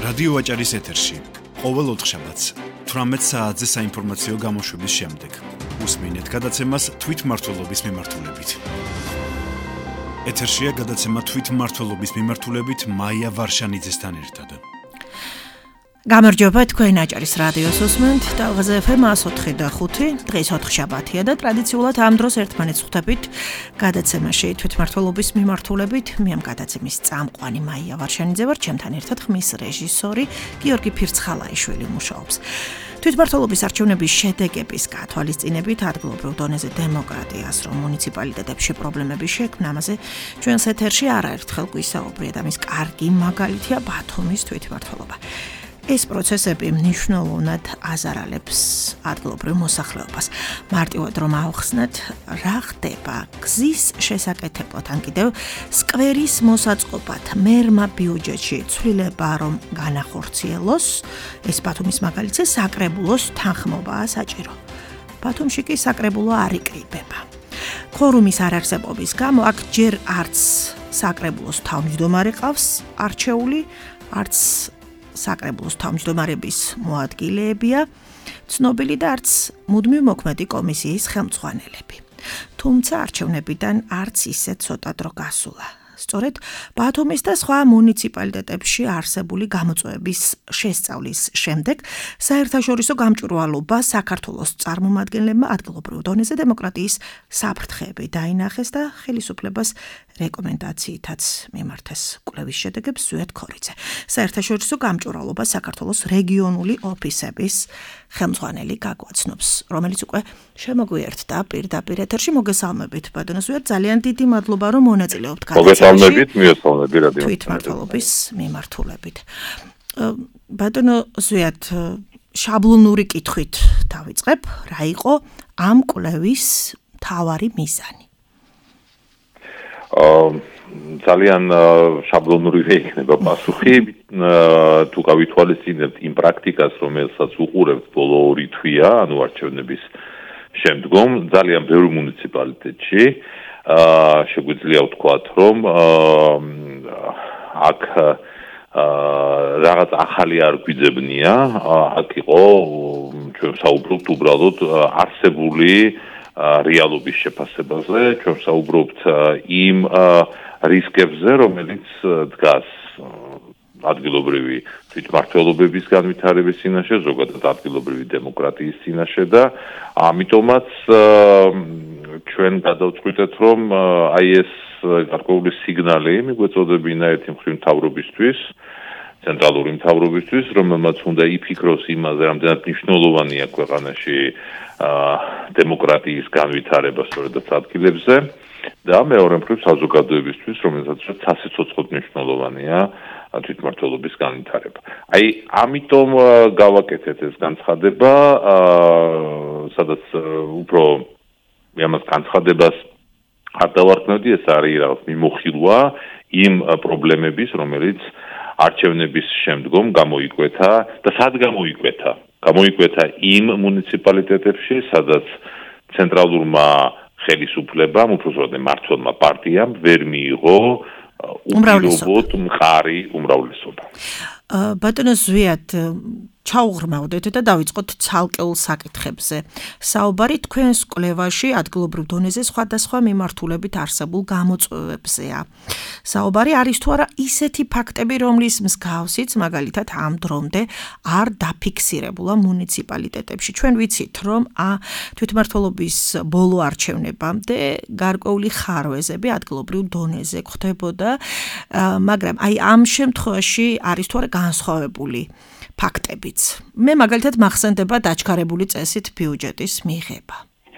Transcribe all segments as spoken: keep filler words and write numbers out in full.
რადიო ვაჭარის ეთერში ყოველ ოთხშაბათს თვრამეტ საათზე საინფორმაციო გამოშვების შემდეგ უსმინეთ გადაცემას თვითმმართველობის მიმართულებით. ეთერშია გადაცემა თვითმმართველობის მიმართულებით მაია ვარშანიძესთან ერთად. გამარჯობა, თქვენ აჭარის რადიოს უსმენთ, ტალღაზე ეფ ემ εκατს ოთხი და ხუთი, დღეს ოთხშაბათია და ტრადიციულად ამ დროს ერთმანეთს ხვდებით გადაცემაში თვითმმართველობის მიმართულებით. მე ამ გადაცემის წამყვანი მაია ვარშანიძე ვარ, ჩემთან ერთად ხმის რეჟისორი გიორგი ფირცხალაიშვილი მუშაობს. თვითმმართველობის არჩევნების შედეგების გათვალისწინებით ადგილობრივ დონეზე დემოკრატიას, რომ მუნიციპალიტეტებში პრობლემები შექმნა, ამაზე ჩვენს ეთერში არაერთხელ გვისაუბრია და მის კარგი მაგალითია ბათუმის თვითმმართველობა. ეს პროცესები მნიშვნელოვნად აზარალებს ადგილობრივ მოსახლეობას. მარტივად რომ ავხსნათ, რა ხდება გზის შესაკეთებლად, ან კიდევ სკვერის მოსაწყობად, მერმა ბიუჯეტში ცვლილება რომ განახორციელოს, ეს ბათუმის მაგალითზე საკრებულოს თანხმობაა საჭირო. ბათუმში კი საკრებულო არ იკრიბება. ქორუმის არარსებობის გამო აქ ჯერ არც საკრებულოს თავმჯდომარე ყავს არჩეული, არც საკრებულოს თავმჯდომარების მოადგილეებია, ცნობილი და არც მუდმივ მოქმედი კომისიის ხელმძღვანელები. თუმცა არჩევნებიდან არც ისე ცოტა დრო გასულა. სწორედ ბათუმის და სხვა მუნიციპალიტეტებში არსებული გამოწვევების შესწავლის შემდეგ საერთაშორისო გამჭვირვალობა საქართველოს წარმომადგენლებმა ადგილობრივ დონეზე დემოკრატიის საფრთხეები დაინახეს და ხელისუფლებას რეკომენდაციითაც მიმართეს. კვლევის შედეგებს ზვიად ქორიძე, საერთაშორისო გამჭვირვალობა საქართველოს რეგიონული ოფისების ხელმძღვანელი გაგვაცნობს, რომელიც უკვე შემოგვიერთდა პირდაპირ ეთერში. მოგესალმებით, ბატონო ზვიად, ძალიან დიდი მადლობა, რომ მონაწილეობთ მოგესალმებით, მიესალმებით რადიო თვითმმართველობის მიმართულებით. ბატონო ზვიად, შაბლონური კითხვით დავიწყებ, რა იყო ამ კვლევის მთავარი მიზანი? ძალიან შაბლონური იქნება პასუხი, თუ გავითვალისწინებთ იმ პრაქტიკას, რომელსაც უყურებთ ბოლო ორი თვეა, ანუ არჩევნების შემდგომ, ძალიან ბევრ მუნიციპალიტეტში შეგვიძლია ვთქვათ, რომ აქ რაღაც ახალი არ გვიძებნია, აქ იყო ჩვენ საუბრობთ უბრალოდ არსებული რეალობის შეფასებაზე, ჩვენ საუბრობთ იმ რისკებზე, რომელიც დგას ადგილობრივი თვითმმართველობების განვითარების წინაშე, ზოგადად ადგილობრივი დემოკრატიის წინაშე და ამიტომაც ჩვენ გადავწყვიტეთ, რომ აი ეს გარკვეული სიგნალი მიგვეწოდებინა ერთი მხრივ მთავრობისთვის, ცენტრალური მთავრობისთვის, რომელმაც უნდა იფიქროს იმაზე, რამდენად მნიშვნელოვანია ქვეყანაში დემოკრატიის განვითარება სწორედაც ადგილებზე და მეორე მხრივ საზოგადოებისთვის, რომელსაც სასიცოცხლოდ მნიშვნელოვანია თვითმმართველობის განვითარება. აი, ამიტომ გავაკეთეთ ეს განცხადება, სადაც უფრო ამას განცხადებას არ დავარქმევდი, ეს არის რაღაც მიმოხილვა იმ პრობლემების, რომელიც არჩევნების შემდგომ გამოიკვეთა და სად გამოიკვეთა? გამოიკვეთა იმ მუნიციპალიტეტებში, სადაც centralurma ხელისუფლებამ, უბრალოდ მმართველმა პარტიამ ვერ მიიღო უმრავლესობა, მყარი უმრავლესობა. ბატონო ზვიად, ჩაუღრმავდეთ და დავიწყოთ ცალკეულ საკითხებზე. საუბარი თქვენს კვლევაში ადგილობრივ დონეზე სხვადასხვა მიმართულებით არსებულ გამოწვევებზეა. საუბარი არის თუ არა ისეთი ფაქტები, რომლის მსგავსიც მაგალითად ამ დრომდე არ დაფიქსირებულა მუნიციპალიტეტებში. ჩვენ ვიცით, რომ თვითმმართველობის ბოლო არჩევნებამდე გარკვეული ხარვეზები ადგილობრივ დონეზე ხდებოდა, მაგრამ აი ამ შემთხვევაში არის თუ არა განსხვავებული ფაქტებიც. მე მაგალითად მახსენდება დაჩქარებული წესით ბიუჯეტის მიღება.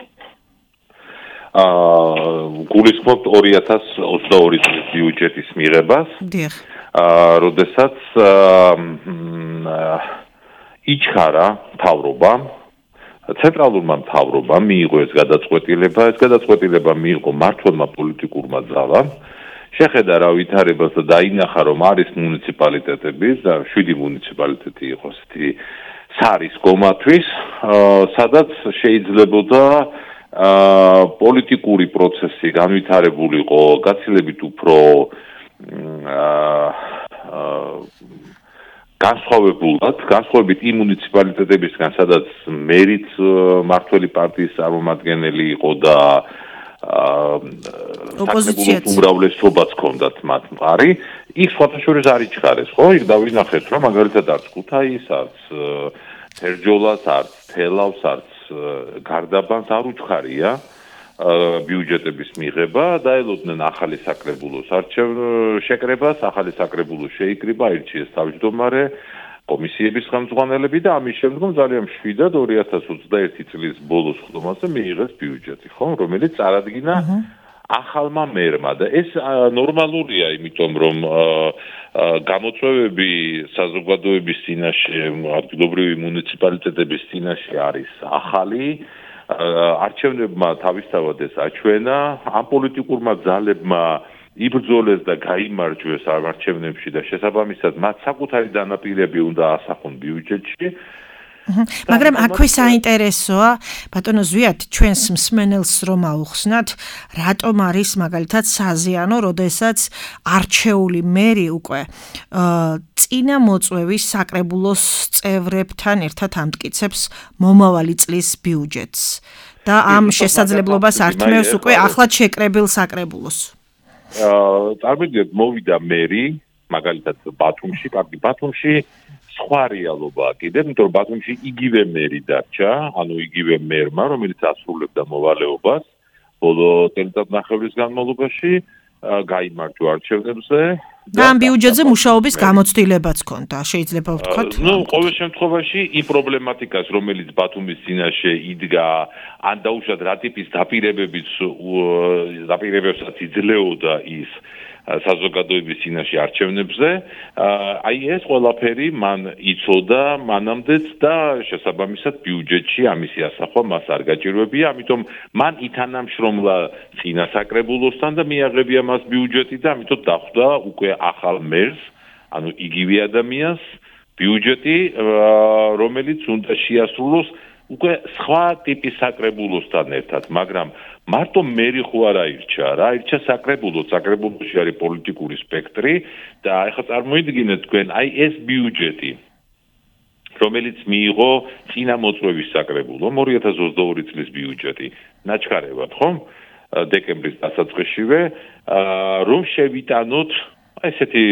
აა გულისხმობთ ორი ათას ოცდაორი წლის ბიუჯეტის მიღებას. დიახ. აა როდესაც იჩქარა მთავრობამ, ცენტრალურმა მთავრობამ მიიღო ეს გადაწყვეტილება, ეს გადაწყვეტილება მიიღო მმართველმა პოლიტიკურმა ძალამ. შეხედა რა ვითარებას და დაინახა, რომ არის მუნიციპალიტეტები და შვიდი მუნიციპალიტეტი იყო ესეთი სარისკო მათთვის, სადაც შეიძლებოდა პოლიტიკური პროცესი განვითარებულიყო გაცილებით უფრო განსხვავებულად, განსხვავებით იმ მუნიციპალიტეტებისგან, სადაც მერიც მართველი პარტიის წარმომადგენელი იყო და ოპოზიციაც უმრავლესობაც ჰქონდათ მათ მყარი, იქ სხვათაშორის არ იჩხარეს, ხო? იქ დავინახეთ, რომ მაგალითად არც ქუთაის, არც თერჯოლას, არც თელავს, არც გარდაბანს არ უჩხარია ბიუჯეტების მიღება, დაელოდნენ ახალი საკრებულოს არჩევ შეკრებას, ახალი საკრებულო შეიკრიბა, აირჩიეს თავმჯდომარე, კომისიების ხელმძღვანელები და ამის შემდგომ ძალიან მშვიდად ორი ათას ოცდაერთი წლის ბოლოს ხდომაზე მიიღეს ბიუჯეტი, ხო, რომელიც წარადგინა ახალმა მერმა და ეს ნორმალურია, იმიტომ რომ გამოწვევები საზოგადოების წინაშე, ადგილობრივი მუნიციპალიტეტების წინაშე არის ახალი, არჩევნებმა თავისთავად ეს აჩვენა, ამ პოლიტიკურმა ძალებმა იბრძოლეს და გაიმარჯვეს არჩევნებში და შესაბამისად მათ საკუთარი დანაპირები უნდა ასახონ ბიუჯეტში. მაგრამ აქვე საინტერესოა, ბატონო ზვიად, ჩვენს მსმენელს რომ აუხსნათ, რატომ არის მაგალითად საზიანო, როდესაც არჩეული მერი უკვე წინა მოწვევის საკრებულოს წევრებთან ერთად ამტკიცებს მომავალი წლის ბიუჯეტს და ამ შესაძლებლობას ართმევს უკვე ახლად შეკრებილ საკრებულოს. წარმოგიდგენთ, მოვიდა მერი, მაგალითად ბათუმში, პარტი ბათუმში სხვა რეალობაა კიდევ, იმიტომ რომ ბათუმში იგივე მერი დარჩა, ანუ იგივე მერმა, რომელიც ასრულებდა მოვალეობას ბოლო წელიწადნახევრის განმავლობაში, გაიმარჯვა არჩევნებზე და ამ ბიუჯეტზე მუშაობის გამოცდილებაც ჰქონდა, შეიძლება ვთქვათ. ნუ, ყოველ შემთხვევაში, იმ პრობლემატიკას, რომელიც ბათუმის წინაშე იდგა, ან დაუშვათ რა ტიპის დაპირებებიც დაპირებებსაც იძლეოდა ის საზოგადოების წინაშე არჩევნებზე, აი ეს ყველაფერი მან იცოდა მანამდეც და შესაბამისად ბიუჯეტში ამისი ასახვა მას არ გაჭირვებია, ამიტომ მან ითანამშრომლა წინა საკრებულოსთან და მიაღებია მას ბიუჯეტი და ამიტომ დახვდა უკვე ახალ მერს, ანუ იგივე ადამიანს ბიუჯეტი, რომელიც უნდა შეასრულოს უკვე სხვა ტიპის საკრებულოსთან ერთად, მაგრამ მარტო მერი ხო არ აირჩა, რა, აირჩა საკრებულო, საკრებულოში არის პოლიტიკური სპექტრი და ახლა წარმოიდგინეთ თქვენ, აი ეს ბიუჯეტი, რომელიც მიიღო წინა მოწვევის საკრებულომ, ორი ათას ოცდაორი წლის ბიუჯეტი, ნაჩქარევად, ხო? დეკემბრის დასაწყისშივე, რომ შევიტანოთ, აი ესეთი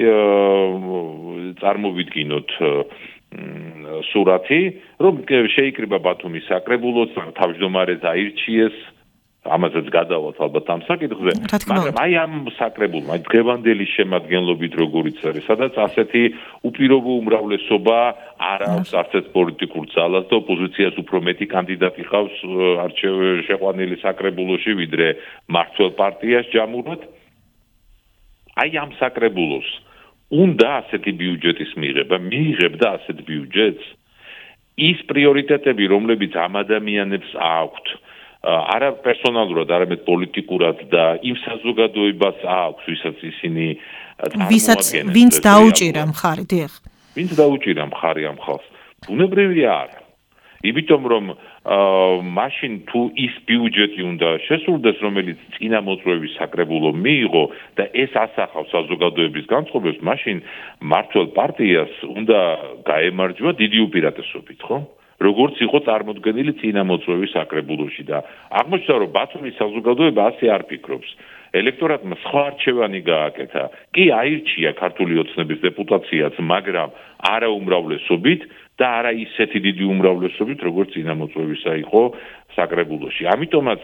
წარმოვიდგინოთ სურათი, რომ შეიკრიბა ბათუმის საკრებულოც, თავმჯდომარეს აირჩიეს, ამასაც გადავალთ ალბათ ამ საკითხზე, მაგრამ აი ამ საკრებულმა, აი დღევანდელი შემადგენლობით როგორიც არის, სადაც ასეთი უპირობო უმრავლესობა არ აქვს არც ერთ პოლიტიკურ ძალას და ოპოზიციას უფრო მეტი კანდიდატი ყავს შეყვანილი საკრებულოში, ვიდრე მმართველ პარტიას ჯამურად. აი ამ საკრებულოს უნდა ასეთი ბიუჯეტის მიღება, მიიღებდა ასეთ ბიუჯეტს ის პრიორიტეტები, რომლებიც ამ ადამიანებს აქვთ, არა პერსონალურად, არამედ პოლიტიკურად და იმ საზოგადოებას აქვს, ვისაც ისინი წარმოადგენენ. ვინც დაუჭირა მხარი, დიახ. ვინც დაუჭირა მხარი ამ ხალხს. ბუნებრივია არა. იმიტომ რომ მაშინ თუ ის ბიუჯეტი უნდა შესრულდეს, რომელიც წინა მოწვევის საკრებულო მიიღო და ეს ასახავს საზოგადოების განწყობებს, მაშინ მმართველ პარტიას უნდა გაემარჯვა დიდი უპირატესობით, ხო? როგორც იყო წარმოდგენილი წინა მოწვევის საკრებულოში და აღმოჩნდა, რომ ბათუმის საზოგადოება ასე არ ფიქრობს. ელექტორატმა სხვა არჩევანი გააკეთა. კი აირჩია ქართული ოცნების დეპუტაციაც, მაგრამ არა უმრავლესობით და არა ისეთი დიდი უმრავლესობით, როგორც წინა მოწვევისა იყო საკრებულოში. ამიტომაც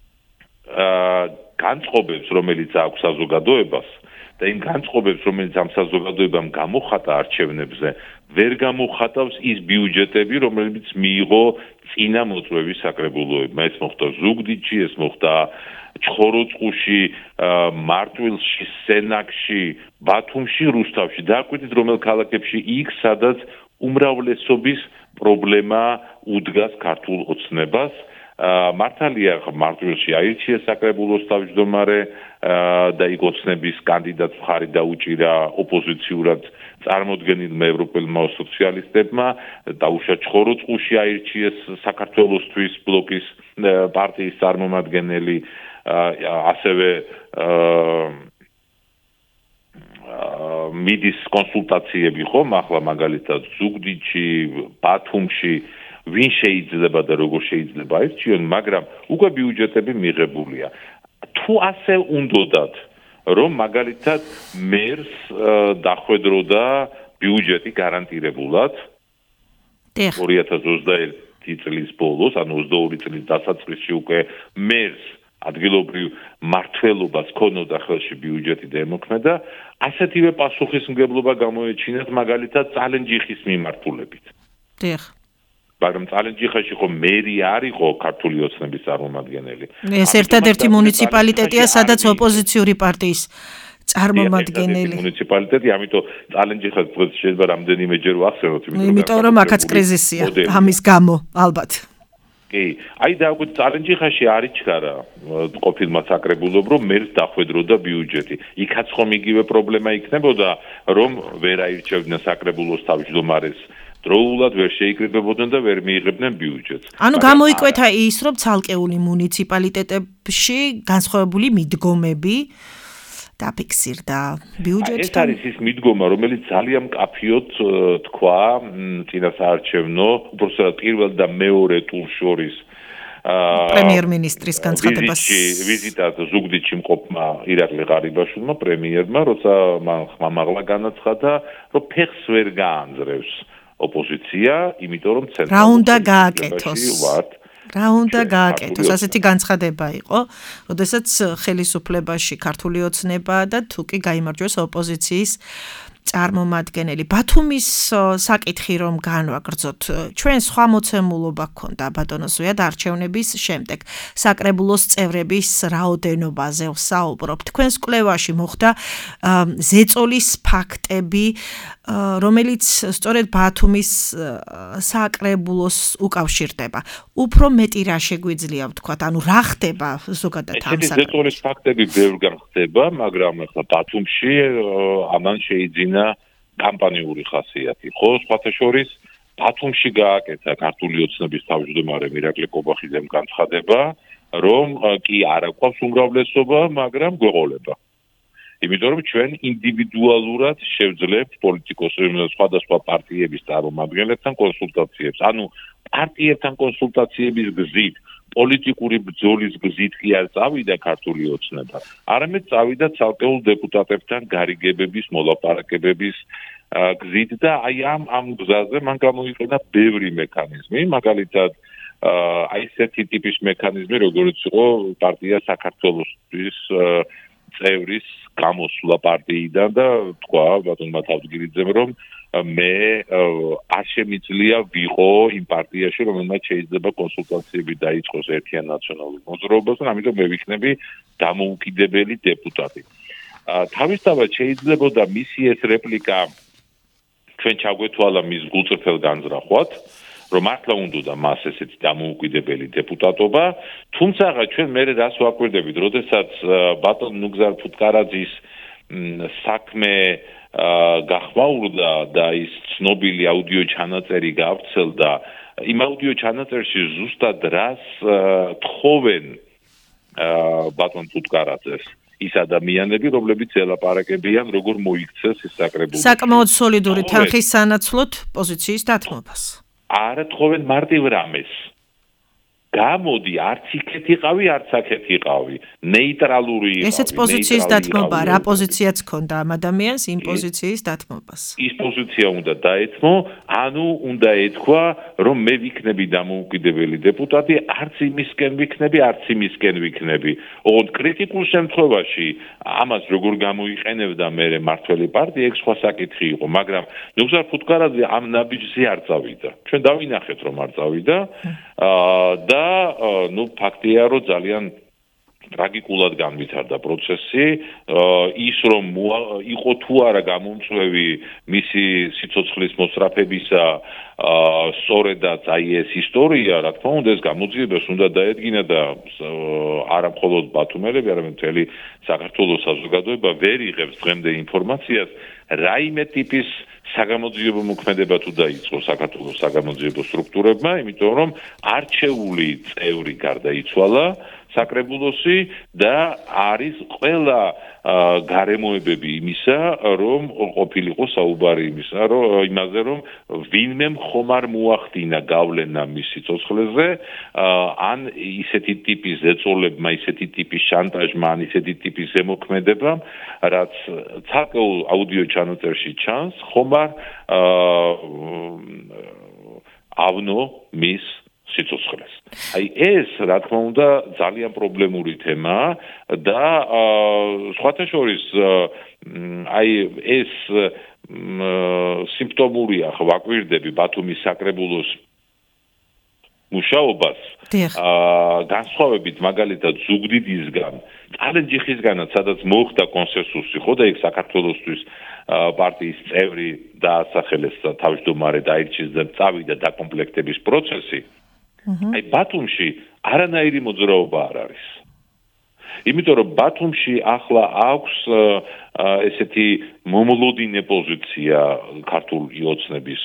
განწყობებს, რომელიც აქვს საზოგადოებას და იმ განწყობებს, რომელიც ამ საზოგადოებამ გამოხატა არჩევნებზე, ვერ გამოხატავს ის ბიუჯეტები, რომლებიც მიიღო წინა მოწვევის საკრებულოებმა. ეს მოხდა ზუგდიდში, ეს მოხდა ჩხოროწყუში, მარტვილში, სენაკში, ბათუმში, რუსთავში. დააკვირდით, რომელ ქალაქებში იქ, სადაც უმრავლესობის პრობლემა უდგას ქართულ ოცნებას. მართალია, მარტვილში აირჩიეს საკრებულოს თავმჯდომარე და იქ ოცნების კანდიდატს მხარი დაუჭირა ოპოზიციურად წარმოდგენილმა ევროპელმა სოციალისტებმა, დაუშვა ჩხოროწყუში აირჩიეს საქართველოსთვის ბლოკის პარტიის წარმომადგენელი, ასევე მიდის კონსულტაციები ხომ ახლა მაგალითად ზუგდიდში, ბათუმში ვინ შეიძლება და როგორ შეიძლება აირჩიონ, მაგრამ უკვე ბიუჯეტები მიღებულია. თუ ასე უნდათ, რომ მაგალითად მერს დახვედროდა ბიუჯეტი გარანტირებულად ორი ათას ოცდაერთი წლის ბოლოს, ანუ ოცდაორი წლის დასაწყისში უკვე მერს ადგილობრივ მართლობას ქონოდა ხელში ბიუჯეტი და ემოქმედა, ასეთივე პასუხისმგებლობა გამოეჩინათ მაგალითად წალენჯიხის მიმართულებით. დიახ. მაგრამ წალენჯიხაში ხო მერი არ იყო ქართული ოცნების წარმომადგენელი. ეს ერთადერთი მუნიციპალიტეტია, სადაც ოპოზიციური პარტიის წარმომადგენელი. მუნიციპალიტეტი, ამიტომ წალენჯიხას შეიძლება რამდენიმეჯერ ვახსენოთ, იმიტომ რომ აქაც კრიზისია ამის გამო, ალბათ. კი, აი და უკვე წალენჯიხაში არ იჩქარა ყოფილმა საკრებულომ, რომ მერს დახვედროდა ბიუჯეტი. იქაც ხომ იგივე პრობლემა იქნებოდა, რომ ვერ აირჩევდნენ საკრებულოს თავმჯდომარეს. დროულად ვერ შეიკრიბებოდნენ და ვერ მიიღებდნენ ბიუჯეტს. ანუ გამოიკვეთა ის, რომ ცალკეული მუნიციპალიტეტებში განსხვავებული მიდგომები დაფიქსირდა ბიუჯეტთან. ეს არის ის მიდგომა, რომელიც ძალიან მკაფიოდ თქვა წინასაარჩევნო, უბრალოდ პირველ და მეორე ტურს შორის პრემიერ-მინისტრის განცხადებას ვიზიტად ზუგდიდში მყოფმა ირაკლი ღარიბაშვილმა პრემიერმა, როცა ხმამაღლა განაცხადა, რომ ფეხს ვერ გაანძრევს ოპოზიცია, იმიტომ რომ ცენტრალურ რა უნდა გააკეთოს? რა უნდა გააკეთოს? ასეთი განცხადება იყო, როდესაც ხელისუფლებაში ქართული ოცნება და თუკი გაიმარჯვეს ოპოზიციის წარმომადგენელი. ბათუმის საკითხი რომ განვაგრძოთ, ჩვენ სხვა მოცემულობა გქონდა ბატონო ზვიად არჩევნების შემდეგ. საკრებულოს წევრების რაოდენობაზე ვსაუბრობთ. თქვენს კვლევაში მოხდა ზეწოლის ფაქტები, რომელიც სწორედ ბათუმის საკრებულოს უკავშირდება. უფრო მეტი რა შეგვიძლია ვთქვათ, ანუ რა ხდება ზოგადად ამ საკრებულოში? ზეწოლის ფაქტები ბევრგან ხდება, მაგრამ ახლა ბათუმში ამან შეიძინა კამპანიური ხასიათი, ხო? სხვათა შორის ბათუმში გააკეთა ქართული ოცნების თავმჯდომარემ ირაკლი კობახიძემ განცხადება, რომ კი არ აქვს უმრავლესობა, მაგრამ გვეყოლება. იმიტომ რომ ჩვენ ინდივიდუალურად შევძლებთ პოლიტიკოსებთან, სხვადასხვა პარტიების წარმომადგენლებთან კონსულტაციებს. ანუ პარტიებთან კონსულტაციების გზით, პოლიტიკური ბრძოლის გზით კი არ წავიდა ქართული ოცნება, არამედ წავიდა ცალკეულ დეპუტატებთან გარიგებების, მოლაპარაკებების გზით და აი ამ ამ გზაზე მან გამოიყენა ბევრი მექანიზმი, მაგალითად აი ესეთი ტიპის მექანიზმი, როგორც იყო პარტია საქართველოსთვის წევრის გამოსვლა პარტიიდან და თქვა ბატონმა თავდგირიძემ, რომ მე არ შემიძლია ვიყო იმ პარტიაში, რომელმაც შეიძლება კონსულტაციები დაიწყოს ერთიან ნაციონალურ მოძრაობასთან, ამიტომ მე ვიქნები დამოუკიდებელი დეპუტატი. თავისთავად შეიძლებოდა მისი ეს რეპლიკა ჩვენ ჩაგვეთვალა მის გულწრფელ განზრახვად, რომ მართლა უნდა მას ესეთი დამოუკიდებელი დეპუტატობა, თუმცა ჩვენ მე რას ვაკვირდებით, როდესაც ბატონ ნუგზარ ფუტკარაძის საქმე გახმაურდა და ის ცნობილი აუდიო ჩანაწერი გავრცელდა, იმ აუდიო ჩანაწერში ზუსტად რას თხოვენ ბატონ ფუტკარაძეს ის ადამიანები, რომლებიც ელაპარაკებიან, როგორ მოიქცეს ის საკრებულოში. საკმაოდ სოლიდური თანხის სანაცვლოდ პოზიციის დათმობას. არა თხოვენ მარტივ რამეს. გამოდი, არც იქეთ იყავი, არც აქეთ იყავი. ნეიტრალური იყავი. ესეც პოზიციის დათმობა, რა პოზიციაც ქონდა ამ ადამიანს იმ პოზიციის დათმობას. ის პოზიცია უნდა დაეთმო, ანუ უნდა ეთქვა, რომ მე ვიქნები დამოუკიდებელი დეპუტატი, არც იმისკენ ვიქნები, არც იმისკენ ვიქნები. ოღონდ კრიტიკულ შემთხვევაში ამას როგორ გამოიყენებდა მე მართველი პარტია, ეგ სხვა საკითხი იყო, მაგრამ ნუგზარ ფუტკარაძე ამ ნაბიჯზე არ წავიდა. ჩვენ დავინახეთ, რომ არ წავიდა და ну ფაქტია რომ ძალიან ტრაგიკულად განვითარდა პროცესი ის რომ იყო თუ არა გამომწვევი მისი სიცოცხლის მოსწრაფებისა სწორედაც აი ეს ისტორია რა თქმა უნდა ეს გამოძიებას უნდა დაედგინა და არა მხოლოდ ბათუმელები არამედ მთელი საქართველოს საზოგადოება ვერ იღებს დღემდე ინფორმაციას რაიმე ტიპის საგამოძიებო მოქმედება თუ დაიწყო საქართველოს საგამოძიებო სტრუქტურებმა, იმიტომ რომ არჩეული წევრი გარდაიცვალა, საკრებულოსი და არის ყველა გარემოებები იმისა, რომ ყოფილიყო საუბარი იმისა, რომ იმაზე, რომ ვინმე ხომ არ მოახდინა გავლენა მის სიცოცხლეზე, ან ისეთი ტიპის ზეწოლებმა, ისეთი ტიპის შანტაჟმა, ან ისეთი ტიპის ზემოქმედებამ, რაც ცალკეულ აუდიო ჩანაწერში ჩანს, ხომ არ ავნო მის სიცოცხლეს. აი ეს, რა თქმა უნდა, ძალიან პრობლემური თემაა და სხვათა შორის აი ეს სიმპტომურია, ხო, ვაკვირდები ბათუმის საკრებულოს მუშაობას. აა განსხვავებით მაგალითად ზუგდიდისგან, წალენჯიხისგანაც, სადაც მოხდა კონსენსუსი, ხო და იქ საქართველოსთვის პარტიის წევრი დაასახელეს თავმჯდომარე დაირჩიეს და წავიდა დაკომპლექტების პროცესი. აი ბათუმში არანაირი მოძრაობა არ არის. იმიტომ რომ ბათუმში ახლა აქვს ესეთი მომლოდინე პოზიცია ქართული ოცნების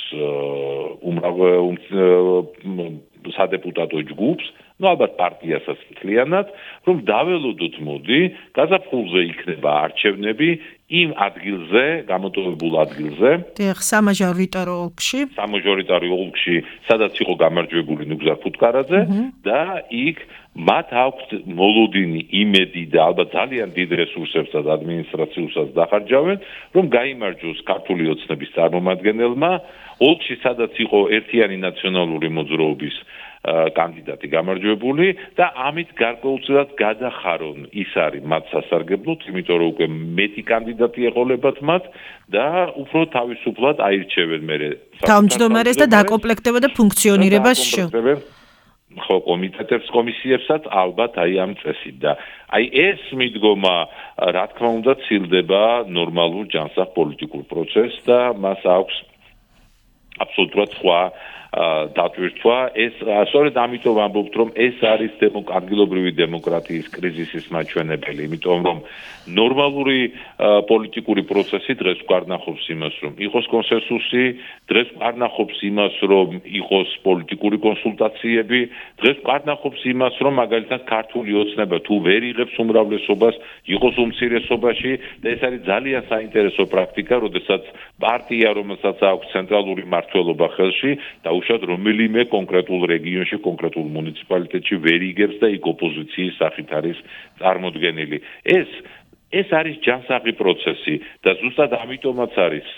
სადეპუტატო ჯგუფს, ну ალბათ პარტიასაც მთლიანად, რომ დაველოდოთ მოდი, გაზაფხულზე იქნება არჩევნები იმ ადგილზე, გამოტოვებულ ადგილზე. დიახ, სამაჟორიტარო ოლქში. სამაჟორიტარო ოლქში, სადაც იყო გამარჯვებული ნუგზარ ფუტკარაძე და იქ მათ აქვს მოლოდინი იმედი და ალბათ ძალიან დიდ რესურსებსაც და ადმინისტრაციულსაც დახარჯავენ, რომ გაიმარჯვოს ქართული ოცნების წარმომადგენელმა ოლქში, სადაც იყო ერთიანი ნაციონალური მოძრაობის კანდიდატი გამარჯვებული და ამით გარკვეულწილად გადახარონ ის არის მათ სასარგებლოდ, იმიტომ რომ უკვე მეტი კანდიდატი ეყოლებათ მათ და უფრო თავისუფლად აირჩევენ მერე თავმჯდომარეს და დაკომპლექტება და ფუნქციონირებას შეუძლებს ხო კომიტეტებს, კომისიებსაც ალბათ აი ამ წესით და აი ეს მიდგომა, რა თქმა უნდა, ცილდება ნორმალურ ჯანსაღ პოლიტიკურ პროცესს და მას აქვს აბსოლუტურად სხვა დატვირთვა. ეს სწორედ ამიტომ ვამბობთ, რომ ეს არის ადგილობრივი დემოკრატიის კრიზისის მაჩვენებელი, იმიტომ რომ ნორმალური პოლიტიკური პროცესი დღეს გვარნახობს იმას, რომ იყოს კონსენსუსი, დღეს გვარნახობს იმას, რომ იყოს პოლიტიკური კონსულტაციები, დღეს გვარნახობს იმას, რომ მაგალითად ქართული ოცნება თუ ვერ იღებს უმრავლესობას, იყოს უმცირესობაში და ეს არის ძალიან საინტერესო პრაქტიკა, როდესაც პარტია, რომელსაც აქვს ცენტრალური მმართველობა ხელში, დაუშვათ რომელიმე კონკრეტულ რეგიონში, კონკრეტულ მუნიციპალიტეტში ვერ იგებს და იქ ოპოზიციის სახით არის წარმოდგენილი. ეს ეს არის ჯანსაღი პროცესი და ზუსტად ამიტომაც არის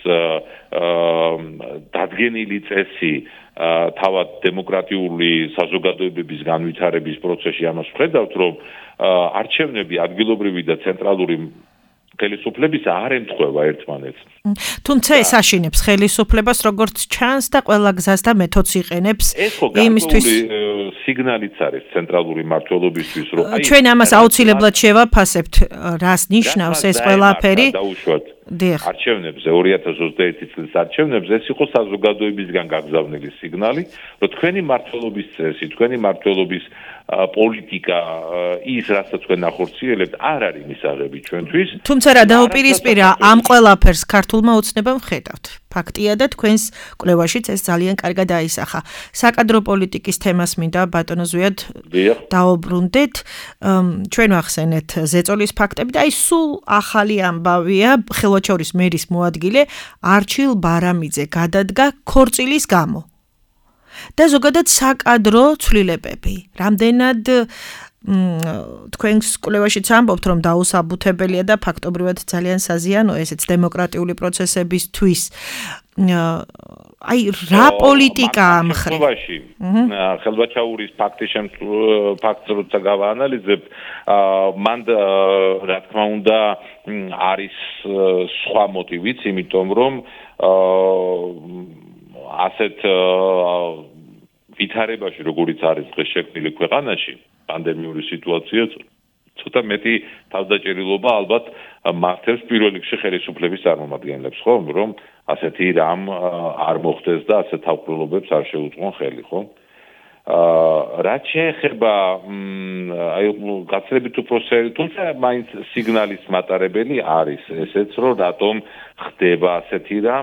დადგენილი წესი თავად დემოკრატიული საზოგადოებების განვითარების პროცესში. ამას ვხედავთ, რომ არჩევნები ადგილობრივი და ცენტრალური ხელისუფლების არ ემთხვევა ერთმანეთს. თუმცა ეს აშინებს ხელისუფლებას როგორც ჩანს და ყველა გზას და მეთოდს იყენებს იმისთვის სიგნალიც არის ცენტრალური მმართველობისთვის, რომ აი ჩვენ ამას აუცილებლად შევაფასებთ, რას ნიშნავს ეს ყველაფერი. დიახ. არჩევნებზე ორი ათას ოცდაერთი წლის არჩევნებზე ეს იყო საზოგადოებისგან გაგზავნილი სიგნალი, რომ თქვენი მმართველობის წესი, თქვენი მმართველობის პოლიტიკა ის რასაც თქვენ ახორციელებთ არ არის მისაღები ჩვენთვის. თუმცა რა დაუპირისპირა ამ ყველაფერს ქართულმა ოცნებამ ხედავთ. ფაქტია და თქვენს კვლევაშიც ეს ძალიან კარგად აისახა. საკადრო პოლიტიკის თემას მინდა ბატონო ზვიად დაუბრუნდეთ. ჩვენ ვახსენეთ ზეწოლის ფაქტები და აი სულ ახალი ამბავია ხელვაჩაურის მერის მოადგილე არჩილ ბარამიძე გადადგა ქორწილის გამო. და ზოგადად საკადრო ცვლილებები. რამდენად თქვენს კვლევაშიც ამბობთ, რომ დაუსაბუთებელია და ფაქტობრივად ძალიან საზიანოა ესეც დემოკრატიული პროცესებისთვის. აი რა პოლიტიკა ამ ხრივ? ხელვაჩაურის ფაქტის ფაქტს როცა გავაანალიზებ, მან რა თქმა უნდა არის სხვა მოტივიც, იმიტომ რომ ასეთ ვითარებაში, როგორიც არის დღეს შექმნილი ქვეყანაში, პანდემიური სიტუაცია, ცოტა მეტი თავდაჭერილობა ალბათ მართებს პირველ რიგში ხელისუფლების წარმომადგენლებს, ხო, რომ ასეთი რამ არ მოხდეს და ასეთ თავკრულობებს არ შეუწყონ ხელი, ხო? აა რაც შეეხება აი გაცილებით უფრო სერიოზული, თუმცა მაინც სიგნალის მატარებელი არის ესეც, რომ რატომ ხდება ასეთი რამ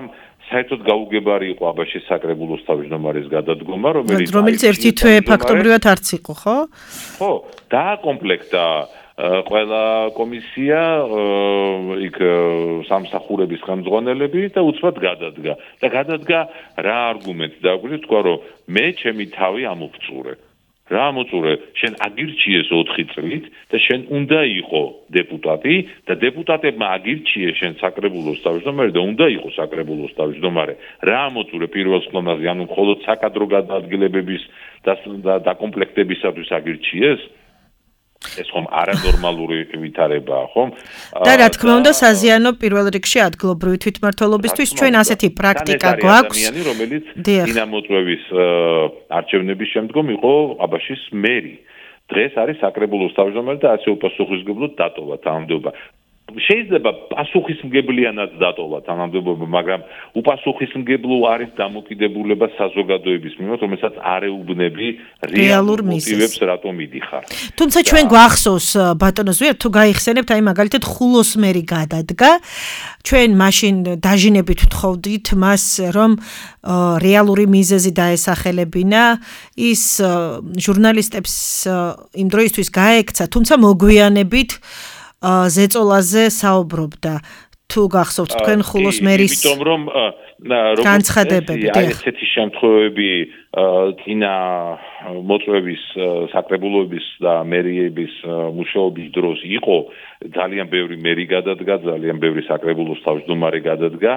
საერთოდ გაუგებარი იყო აბაშის საკრებულოს თავმჯდომარის გადადგომა, რომელიც რომელიც ერთი თვე ფაქტობრივად არც იყო, ხო? ხო, დააკომპლექტა ყველა კომისია იქ სამსახურების ხელმძღვანელები და უცბად გადადგა. და გადადგა რა არგუმენტი დაგვიწყდა, თქვა რომ მე ჩემი თავი ამოვწურე. რა ამოწურე, შენ აგირჩიეს ოთხი წლით და შენ უნდა იყო დეპუტატი და დეპუტატებმა აგირჩიეს შენ საკრებულოს თავმჯდომარე და უნდა იყო საკრებულოს თავმჯდომარე. რა ამოწურე პირველ ხმაზე, ანუ მხოლოდ საკადრო გადაადგილებების და დაკომპლექტებისათვის აგირჩიეს? ეს ხომ არანორმალური ვითარებაა, ხომ? და რა თქმა უნდა, საზიანო პირველ რიგში ადგილობრივი თვითმმართველობისთვის ჩვენ ასეთი პრაქტიკა გვაქვს, რომელიც დინამოწვევის არჩევნების შემდგომ იყო აბაშის მერი. დღეს არის საკრებულოს თავმჯდომარე და ასე უპასუხისმგებლოდ დატოვა თანამდებობა. შეიძლება პასუხისმგებლიანად დატოვა თანამდებობა, მაგრამ უპასუხისმგებლო არის დამოკიდებულება საზოგადოების მიმართ, რომელსაც არ ეუბნები რეალურ მოტივებს რატომ მიდიხარ. თუმცა ჩვენ გვახსოვს ბატონო ზვიად, თუ გაიხსენებთ, აი მაგალითად ხულოსმერი გადადგა, ჩვენ მაშინ დაჟინებით ვთხოვდით მას, რომ რეალური მიზეზი დაესახელებინა, ის ჟურნალისტებს იმ დროისთვის გაექცა, თუმცა მოგვიანებით ზეწოლაზე საუბრობდა. თუ გახსოვთ თქვენ ხულოსმერის იმიტომ რომ განცხადებები აი ესეთი შემთხვევები წინა მოწვევის საკრებულოების და მერიების მუშაობის დროს იყო, ძალიან ბევრი მერი გადადგა, ძალიან ბევრი საკრებულოს თავმჯდომარე გადადგა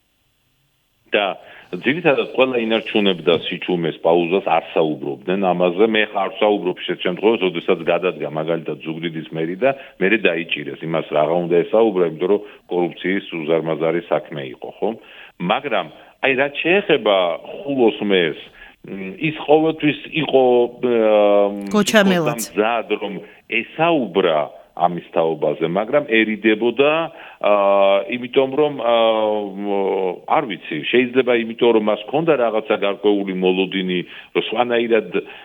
და ძირითადად ყველა ინარჩუნებდა სიჩუმეს, პაუზას, არ საუბრობდნენ ამაზე. მე ხარ საუბრობ შეთ შემთხვევაში, როდესაც გადადგა მაგალითად ზუგდიდის მერი და მერე დაიჭირეს. იმას რაღა უნდა ესაუბრა, იმიტომ რომ კორუფციის უზარმაზარი საქმე იყო, ხო? მაგრამ აი რაც შეეხება ხულოსმერს, ის ყოველთვის იყო გოჩამელაც მზად რომ ესაუბრა ამის თაობაზე, მაგრამ ერიდებოდა, იმიტომ რომ არ ვიცი, შეიძლება იმიტომ რომ მას ჰქონდა რაღაცა გარკვეული მოლოდინი, რომ სხვანაირად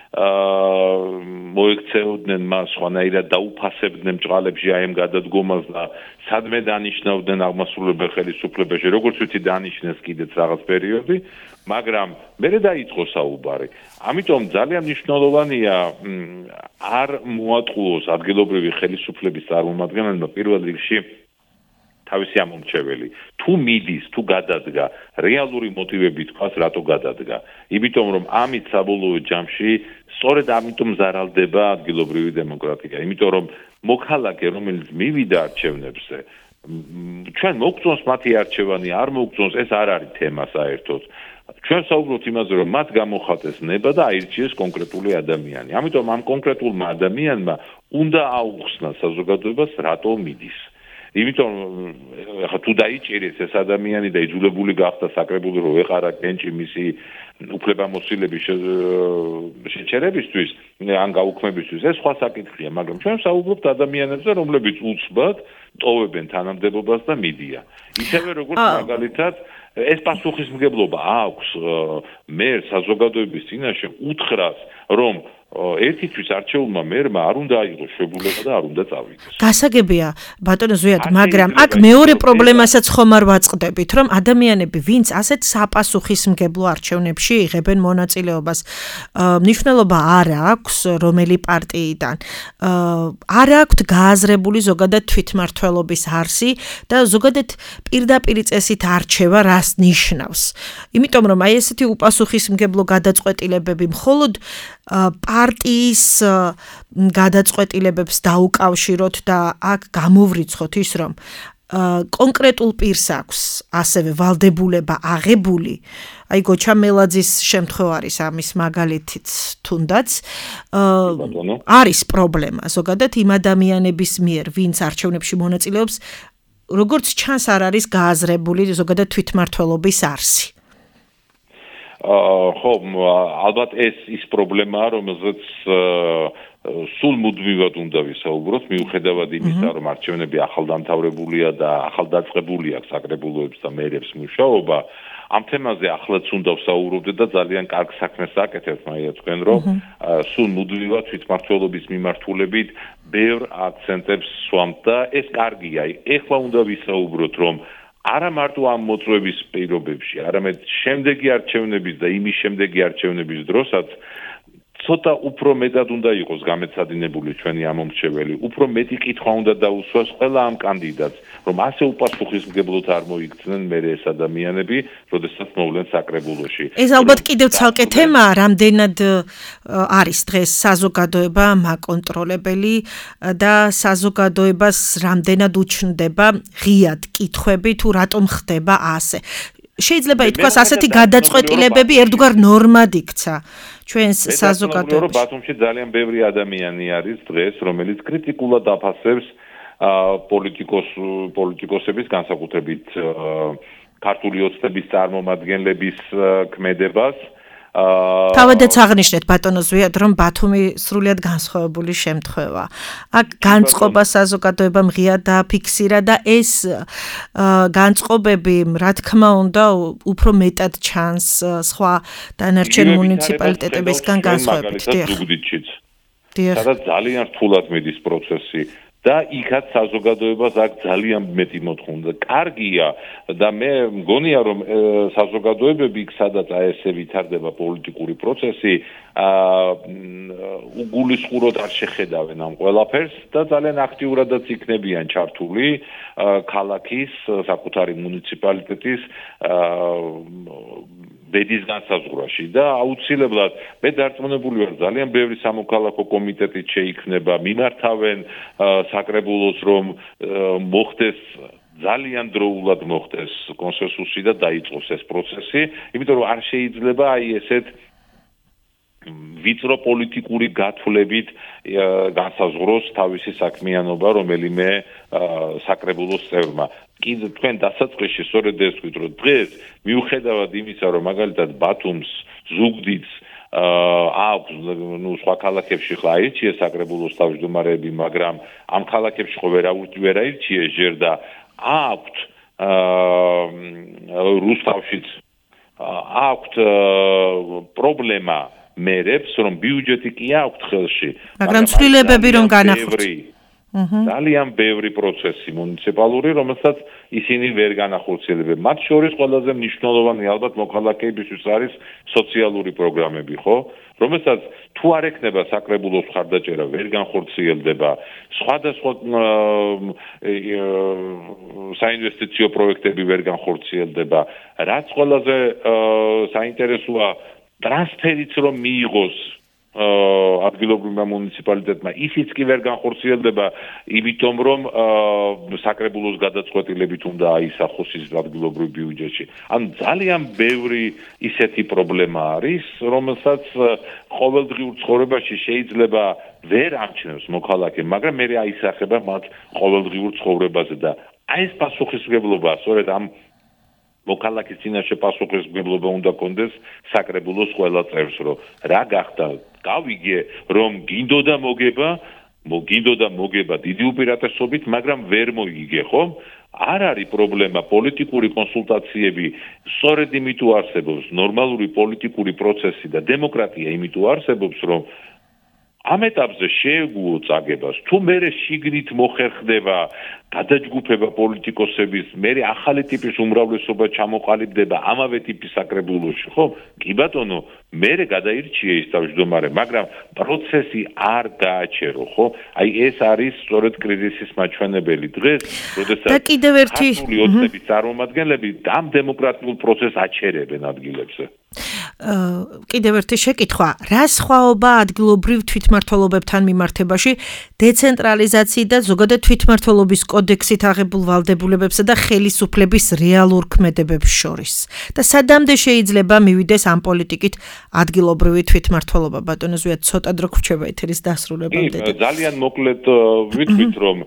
მოექცეოდნენ მას, სხვანაირად დაუფასებდნენ ჭყალებში აი ამ გადადგომას და სადმე დანიშნავდნენ აღმასრულებელ ხელისუფლებაში, როგორც ვიცი დანიშნეს კიდეც რაღაც პერიოდი, მაგრამ მერე დაიწყო საუბარი. ამიტომ ძალიან მნიშვნელოვანია არ მოატყუოს ადგილობრივი ხელისუფლების წარმომადგენლებმა პირველ რიგში თავისი ამომრჩეველი. თუ მიდის, თუ გადადგა, რეალური მოტივები თქვას, რატო გადადგა. იმიტომ რომ ამით საბოლოო ჯამში სწორედ ამიტომ ზარალდება ადგილობრივი დემოკრატია. იმიტომ რომ მოქალაქე, რომელიც მივიდა არჩევნებზე, ჩვენ მოგწონს მათი არჩევანი, არ მოგწონს, ეს არ არის თემა საერთოდ. ჩვენ საუბრობთ იმაზე, რომ მათ გამოხატეს ნება და აირჩიეს კონკრეტული ადამიანი. ამიტომ ამ კონკრეტულმა ადამიანმა უნდა აუხსნა საზოგადოებას, რატო მიდის. იმიტომ ხა თუ დაიჭირეს ეს ადამიანი და იძულებული გახდა საკრებული რომ ეყარა კენჭი მისი უფლებამოსილების შეჩერებისთვის ან გაუქმებისთვის, ეს სხვა საკითხია, მაგრამ ჩვენ საუბრობთ ადამიანებზე, რომლებიც უცბად ტოვებენ თანამდებობას და მიდიან. ისევე როგორც მაგალითად ეს პასუხისმგებლობა აქვს მერ საზოგადოების წინაშე უთხრას, რომ ერთისთვის არჩეულმა მერმა არ უნდა აიღოს შვებულება და არ უნდა წავიდეს. გასაგებია, ბატონო ზვიად, მაგრამ აქ მეორე პრობლემასაც ხომ არ ვაწყდებით, რომ ადამიანები, ვინც ასეთ საპასუხისმგებლო არჩევნებში იღებენ მონაწილეობას, მნიშვნელობა არ აქვს რომელი პარტიიდან. არ აქვთ გააზრებული ზოგადად თვითმმართველობის არსი და ზოგადად პირდაპირ წესით არჩევა რას ნიშნავს. იმიტომ რომ აი ესეთი უპასუხისმგებლო გადაწყვეტილებები მხოლოდ პარტიის გადაწყვეტილებებს დაუკავშიროთ და აქ გამოვრიცხოთ ის, რომ კონკრეტულ პირს აქვს ასევე ვალდებულება აღებული, აი გოჩა მელაძის შემთხვევა არის ამის მაგალითიც თუნდაც არის პრობლემა ზოგადად იმ ადამიანების მიერ, ვინც არჩევნებში მონაწილეობს, როგორც ჩანს არ არის გააზრებული ზოგადად თვითმმართველობის არსი. ხო, ალბათ ეს ის პრობლემაა, რომელზეც სულ მუდმივად უნდა ვისაუბროთ, მიუხედავად იმისა, რომ არჩევნები ახალდამთავრებულია და ახალდაწყებული აქვს საკრებულოებს და მერებს მუშაობა, ამ თემაზე ახლაც უნდა ვსაუბრობდეთ და ძალიან კარგ საქმეს აკეთებთ, მაია თქვენ, რომ სულ მუდმივად თვითმმართველობის მიმართულებით ბევრ აქცენტებს სვამთ და ეს კარგია. ეხლა უნდა ვისაუბროთ, რომ არა მარტო ამ მოწვევის პირობებში, არამედ შემდეგი არჩევნების და იმის შემდეგი არჩევნების დროსაც ცოტა უფრო მეტად უნდა იყოს გამეცადინებული ჩვენი ამომრჩეველი, უფრო მეტი კითხვა უნდა დაუსვას ყველა ამ კანდიდატს, რომ ასე უპასუხისმგებლოდ არ მოიქცნენ მერე ეს ადამიანები, როდესაც მოვლენ საკრებულოში. ეს ალბათ კიდევ ცალკე თემაა, რამდენად არის დღეს საზოგადოება მაკონტროლებელი და საზოგადოებას რამდენად უჩნდება ღიად კითხვები თუ რატომ ხდება ასე. შეიძლება ითქვას ასეთი გადაწყვეტილებები ერთგვარ ნორმად იქცა ჩვენს საზოგადოებაში. ბათუმში ძალიან ბევრი ადამიანი არის დღეს, რომელიც კრიტიკულად აფასებს პოლიტიკოს პოლიტიკოსების განსაკუთრებით ქართული ოცნების წარმომადგენლების ქმედებას. თავადაც აღნიშნეთ ბატონო ზვიად, რომ ბათუმი სრულიად განსხვავებული შემთხვევა. აქ განწყობა საზოგადოებამ ღიად დააფიქსირა და ეს განწყობები, რა თქმა უნდა, უფრო მეტად ჩანს სხვა დანარჩენ მუნიციპალიტეტებისგან განსხვავებით. დიახ. სადაც ძალიან რთულად მიდის პროცესი. და იქაც საზოგადოებას აქ ძალიან მეტი მოთხოვნა. კარგია და მე მგონია რომ საზოგადოებები იქ სადაც ესე ვითარდება პოლიტიკური პროცესი, უგულისხმურად არ შეხედავენ ამ ყველაფერს და ძალიან აქტიურადაც იქნებიან ჩართული ქალაქის საკუთარი მუნიციპალიტეტის ბედის განსაზღვრაში და აუცილებლად მე დარწმუნებული ვარ ძალიან ბევრი სამოქალაქო კომიტეტით შეიქმნება, მიმართავენ საკრებულოს რომ მოხდეს ძალიან დროულად მოხდეს კონსენსუსი და დაიწყოს ეს პროცესი, იმიტომ რომ არ შეიძლება აი ესეთ ვიწრო პოლიტიკური გათვლებით განსაზღვროს თავისი საქმიანობა რომელიმე საკრებულოს წევრმა. კიდე თქვენ დასაწყისში სწორედ ეს ვთქვით, რომ დღეს მიუხედავად იმისა, რომ მაგალითად ბათუმს ზუგდიდს აქვს, ნუ სხვა ქალაქებში ხო აირჩიეს საკრებულოს თავმჯდომარეები, მაგრამ ამ ქალაქებში ხო ვერ აირჩიეს ჯერ და აქვთ რუსთავშიც აქვთ პრობლემა მერებს, რომ ბიუჯეტი კი აქვთ ხელში, მაგრამ ცვლილებები რომ განახორციელოს. ძალიან ბევრი პროცესი მუნიციპალური, რომელსაც ისინი ვერ განახორციელებენ. მათ შორის ყველაზე მნიშვნელოვანი ალბათ მოქალაქეებისთვის არის სოციალური პროგრამები, ხო? რომელსაც თუ არ ექნება საკრებულოს მხარდაჭერა, ვერ განხორციელდება. სხვადასხვა საინვესტიციო პროექტები ვერ განხორციელდება. რაც ყველაზე საინტერესოა, ტრანსფერიც რომ მიიღოს ადგილობრივმა მუნიციპალიტეტმა, ისიც კი ვერ განხორციელდება, იმიტომ რომ საკრებულოს გადაწყვეტილებით უნდა აისახოს ის ადგილობრივ ბიუჯეტში. ანუ ძალიან ბევრი ისეთი პრობლემა არის, რომელსაც ყოველდღიურ ცხოვრებაში შეიძლება ვერ ამჩნევს მოქალაქე, მაგრამ მე აისახება მათ ყოველდღიურ ცხოვრებაზე და აი ეს პასუხისმგებლობა სწორედ ამ მოქალაქის წინაშე პასუხისმგებლობა უნდა კონდეს საკრებულოს ყველა წევრს, რომ რა გახდა, გავიგე, რომ გინდოდა მოგება, მოგინდოდა მოგება დიდი უპირატესობით, მაგრამ ვერ მოიგე, ხო? არ არის პრობლემა პოლიტიკური კონსულტაციები, სწორედ იმითო არსებობს ნორმალური პოლიტიკური პროცესი და დემოკრატია იმითო არსებობს, რომ ამ ეტაპზე შეეგუო წაგებას, თუ მერე შიგნით მოხერხდება გადაჯგუფება პოლიტიკოსების, მერე ახალი ტიპის უმრავლესობა ჩამოყალიბდება ამავე ტიპის საკრებულოში, ხო? კი ბატონო, მერე გადაირჩია ის თავმჯდომარე, მაგრამ პროცესი არ გააჩერო, ხო? აი ეს არის სწორედ კრიზისის მაჩვენებელი დღეს, როდესაც და კიდევ ერთი ოცნების წარმომადგენლები ამ დემოკრატიულ პროცესს აჩერებენ ადგილებზე. კიდევ ერთი შეკითხვა, რა სხვაობა ადგილობრივ თვითმმართველობებთან მიმართებაში დეცენტრალიზაციის და ზოგადად თვითმმართველობის კოდექსით აღებულ ვალდებულებებსა და ხელისუფლების რეალურ ქმედებებს შორის და სადამდე შეიძლება მივიდეს ამ პოლიტიკით ადგილობრივი თვითმმართველობა? ბატონო ზვიად, ცოტა დრო გვრჩება ეთერის დასრულებამდე. ძალიან მოკლედ ვიტყვით, რომ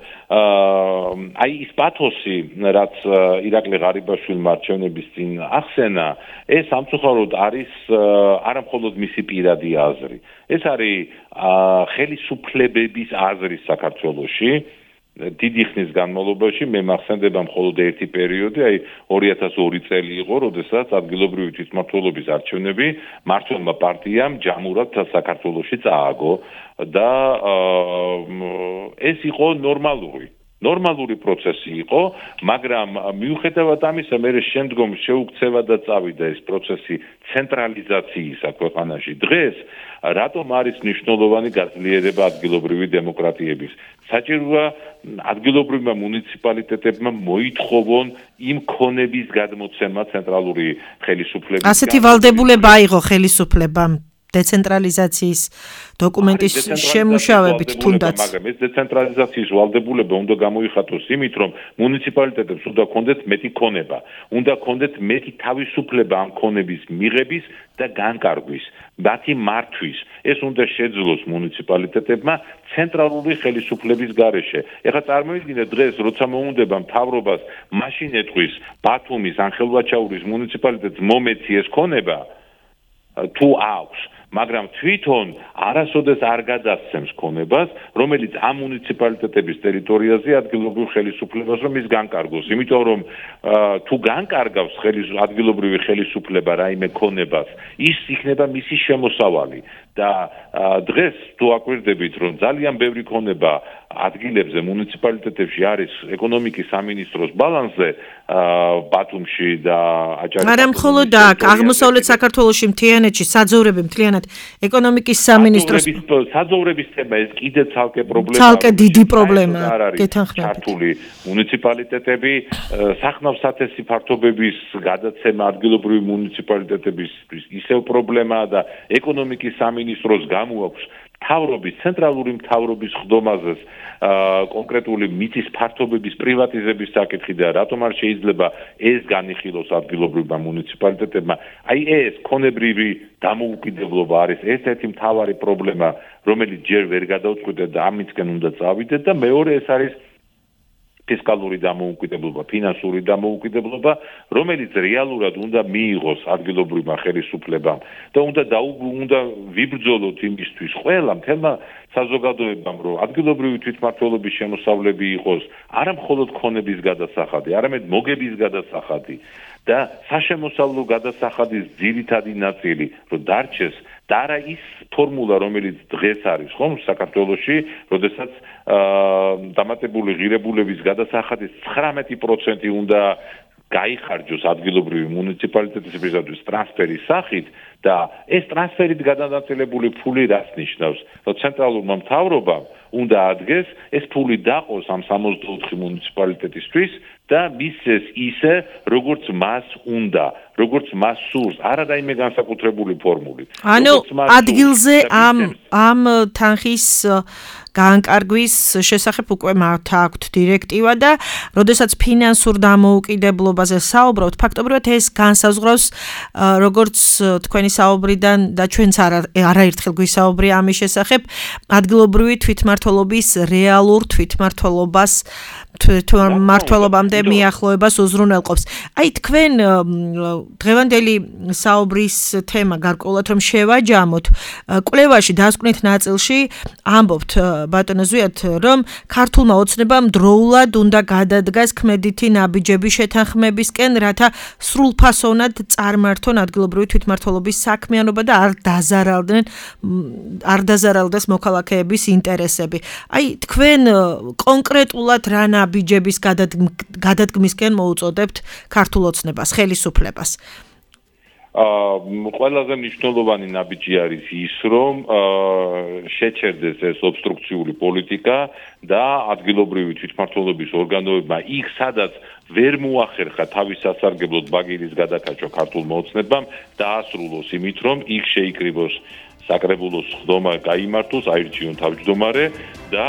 აი ის პათოსი, რაც ირაკლი ღარიბაშვილმა არჩევნების წინ ახსენა, ეს სამწუხაროდ არის არა მხოლოდ მისი პირადი აზრი. ეს არის ხელისუფლებების აზრი საქართველოში. დიდი ხნის განმავლობაში მე მახსენდება მხოლოდ ერთი პერიოდი, აი ორი ათას ორი წელი იყო, როდესაც ადგილობრივი თვითმმართველობის არჩევნები მართლმა პარტიამ ჯამურად საქართველოში წააგო და ეს იყო ნორმალური. ნორმალური პროცესი იყო, მაგრამ მიუხედავად ამისა, მე შემდგომ შეუქცევა და წავიდა ეს პროცესი ცენტრალიზაციისა ქვეყანაში. დღეს რატომ არის მნიშვნელოვანი გაძლიერება ადგილობრივი დემოკრატიების? საჭიროა ადგილობრივმა მუნიციპალიტეტებმა მოითხოვონ იმ ქონების გადმოცემა ცენტრალური ხელისუფლების. ასეთი ვალდებულება აიღო ხელისუფლებამ დეცენტრალიზაციის დოკუმენტის შემუშავებით თუნდაც. მაგრამ ეს დეცენტრალიზაციის ვალდებულება უნდა გამოიხატოს იმით, რომ მუნიციპალიტეტებს უნდა კონდეთ მეტი ქონება, უნდა კონდეთ მეტი თავისუფლება ამ ქონების მიღების და განკარგვის, მათი მართვის. ეს უნდა შეძლოს მუნიციპალიტეტებმა ცენტრალური ხელისუფლების გარეშე. ეხლა წარმოიდგინეთ დღეს, როცა მოუნდება მთავრობას მაშინ ეთქვის ბათუმის ან ხელვაჩაურის მუნიციპალიტეტს მომეციეს ქონება თუ აქვს, მაგრამ თვითონ არასოდეს არ გადასცემს ქონებას, რომელიც ამ მუნიციპალიტეტების ტერიტორიაზე ადგილობრივ ხელისუფლებას რომ ის განკარგოს. იმიტომ რომ თუ განკარგავს ადგილობრივი ხელისუფლება რაიმე ქონებას, ის იქნება მისი შემოსავალი და დღეს თუ აკვირდებით, რომ ძალიან ბევრი ქონება ადგილებზე მუნიციპალიტეტებში არის ეკონომიკის სამინისტროს ბალანსზე ბათუმში და აჭარის. მაგრამ მხოლოდ აქ აღმოსავლეთ საქართველოში მთლიანეთში საძოვრები მთლიანად ეკონომიკის სამინისტროს საძოვრების თემა ეს კიდე ცალკე პრობლემაა. ცალკე დიდი პრობლემაა. გეთანხმებით. ქართული მუნიციპალიტეტები, სახნავ სათესი ფართობების გადაცემა ადგილობრივი მუნიციპალიტეტების ისევ პრობლემაა და ეკონომიკის სამინისტროს გამოაქვს მთავრობის ცენტრალური მთავრობის ხდომაზე კონკრეტული მიწის ფართობების პრივატიზების საკითხი და რატომ არ შეიძლება ეს განიხილოს ადგილობრივმა მუნიციპალიტეტებმა. აი ეს ქონებრივი დამოუკიდებლობა არის ერთ-ერთი მთავარი პრობლემა, რომელიც ჯერ ვერ გადავწყვეტეთ და ამისკენ უნდა წავიდეთ და მეორე ეს არის ფისკალური დამოუკიდებლობა, ფინანსური დამოუკიდებლობა, რომელიც რეალურად უნდა მიიღოს ადგილობრივმა ხელისუფლებამ და უნდა უნდა ვიბრძოლოთ იმისთვის ყველა მთელმა საზოგადოებამ, რომ ადგილობრივი თვითმმართველობის შემოსავლები იყოს არა მხოლოდ ქონების გადასახადი, არამედ მოგების გადასახადი და საშემოსავლო გადასახადის ძირითადი ნაწილი, რომ დარჩეს და არა ის ფორმულა, რომელიც დღეს არის ხომ საქართველოში, როდესაც დამატებული ღირებულების გადასახადის ცხრამეტი პროცენტი უნდა გაიხარჯოს ადგილობრივი მუნიციპალიტეტებისათვის ტრანსფერის სახით და ეს ტრანსფერით გადანაწილებული ფული რას ნიშნავს? რომ ცენტრალურმა მთავრობამ უნდა ადგეს ეს ფული დაყოს ამ სამოცდაოთხი მუნიციპალიტეტისთვის და მისცეს ისე, როგორც მას უნდა, როგორც მას სურს, არა რაიმე განსაკუთრებული ფორმულით. ანუ ადგილზე ამ ამ თანხის განკარგვის შესახებ უკვე მათ აქვთ დირექტივა და როდესაც ფინანსურ დამოუკიდებლობაზე საუბრობთ, ფაქტობრივად ეს განსაზღვრავს როგორც თქვენი საუბრიდან და ჩვენც არაერთხელ გვისაუბრია ამის შესახებ, ადგილობრივი თვითმმართველობის რეალურ თვითმმართველობას თვითმმართველობამდე მიახლოებას უზრუნველყოფს. აი თქვენ დღევანდელი საუბრის თემა გარკვეულად რომ შევაჯამოთ, კვლევაში დასკვნით ნაწილში ამბობთ ბატონო ზვიად, რომ ქართულმა ოცნებამ დროულად უნდა გადადგას ქმედითი ნაბიჯები შეთანხმებისკენ, რათა სრულფასოვნად წარმართონ ადგილობრივი თვითმმართველობის საქმიანობა და არ დაზარალდნენ არ დაზარალდეს მოქალაქეების ინტერესები. აი თქვენ კონკრეტულად რა ნაბიჯების გადადგმისკენ მოუწოდებთ ქართულ ოცნებას, ხელისუფლებას? ყველაზე მნიშვნელოვანი ნაბიჯი არის ის, რომ შეჩერდეს ეს ობსტრუქციული პოლიტიკა და ადგილობრივი თვითმმართველობის ორგანოებმა იქ, სადაც ვერ მოახერხა თავის სასარგებლოდ ბაგირის გადაკაჭვა ქართულმა ოცნებამ, დაასრულოს იმით, რომ იქ შეიკრიბოს საკრებულოს ხდომა გაიმართოს, აირჩიონ თავმჯდომარე და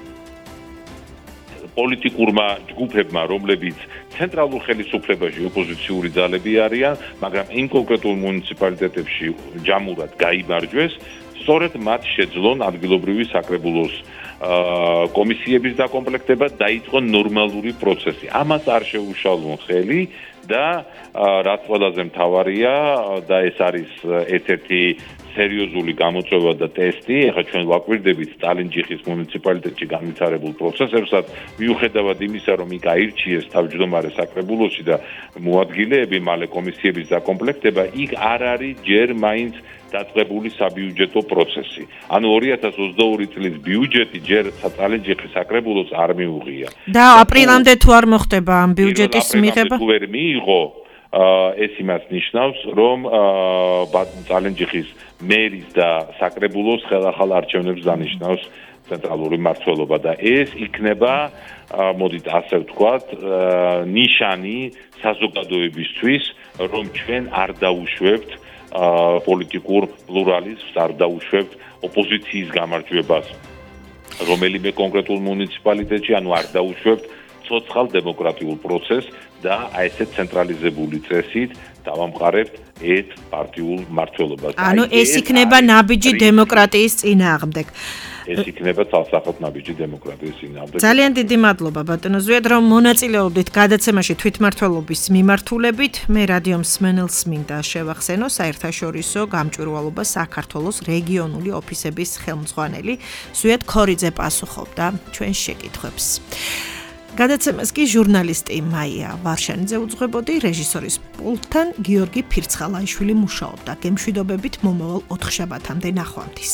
პოლიტიკურმა ჯგუფებმა, რომლებიც ცენტრალურ ხელისუფლებაში ოპოზიციური ძალები არიან, მაგრამ იმ კონკრეტულ მუნიციპალიტეტებში ჯამურად გაიმარჯვეს, სწორედ მათ შეძლონ ადგილობრივი საკრებულოს კომისიების დაკომპლექტება, დაიწყო ნორმალური პროცესი. ამას არ შეუშალონ ხელი და რაც ყველაზე მთავარია და ეს არის ერთ-ერთი სერიოზული გამოწვევა და ტესტი, ეხლა ჩვენ ვაკვირდებით სტალინჯიხის მუნიციპალიტეტში განვითარებულ პროცესებსაც, მიუხედავად იმისა, რომ იქ აირჩიეს თავმჯდომარე საკრებულოში და მოადგილეები, მალე კომისიების დაკომპლექტება, იქ არ არის ჯერ მაინც დაწყებული საბიუჯეტო პროცესი. ანუ ორი ათას ოცდაორი წლის ბიუჯეტი ჯერ საწალენჯიხის საკრებულოს არ მიუღია. და აპრილამდე თუ არ მოხდება ამ ბიუჯეტის მიღება? თუ ვერ მიიღო, ეს იმას ნიშნავს, რომ წალენჯიხის მერის და საკრებულოს ხელახალ არჩევნებს დანიშნავს ცენტრალური მმართველობა და ეს იქნება, მოდით ასე ვთქვათ, ნიშანი საზოგადოებისთვის, რომ ჩვენ არ დაუშვებთ პოლიტიკურ პლურალიზმს, არ დაუშვებთ ოპოზიციის გამარჯვებას, რომელიმე კონკრეტულ მუნიციპალიტეტში, ანუ არ დაუშვებთ ცოცხალ დემოკრატიულ პროცესს და აი ესეთ ცენტრალიზებული წესით დავამყარებთ ერთ პარტიულ მმართველობას. ანუ ეს იქნება ნაბიჯი დემოკრატიის წინააღმდეგ. ეს იქნება ცალსახად ნაბიჯი დემოკრატიის წინააღმდეგ. ძალიან დიდი მადლობა ბატონო ზვიად, რომ მონაწილეობდით გადაცემაში თვითმმართველობის მიმართულებით. მე რადიო მსმენელს მინდა შევახსენო საერთაშორისო გამჭვირვალობა საქართველოს რეგიონული ოფისების ხელმძღვანელი ზვიად ქორიძე პასუხობდა ჩვენ შეკითხვებს. გადაცემას კი ჟურნალისტი მაია ვარშანიძე უძღვებოდი, რეჟისორის პულტთან გიორგი ფირცხალაიშვილი მუშაობდა. გემშვიდობებით მომავალ ოთხშაბათამდე ნახვამდის.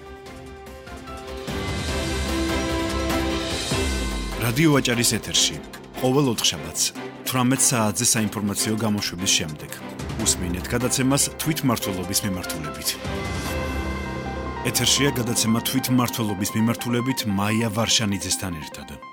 რადიო ვაჭარის ეთერში ყოველ ოთხშაბათს თვრამეტ საათზე საინფორმაციო გამოშვების შემდეგ უსმინეთ გადაცემას თვითმმართველობის მიმართულებით. ეთერშია გადაცემა თვითმმართველობის მიმართულებით მაია ვარშანიძესთან ერთად.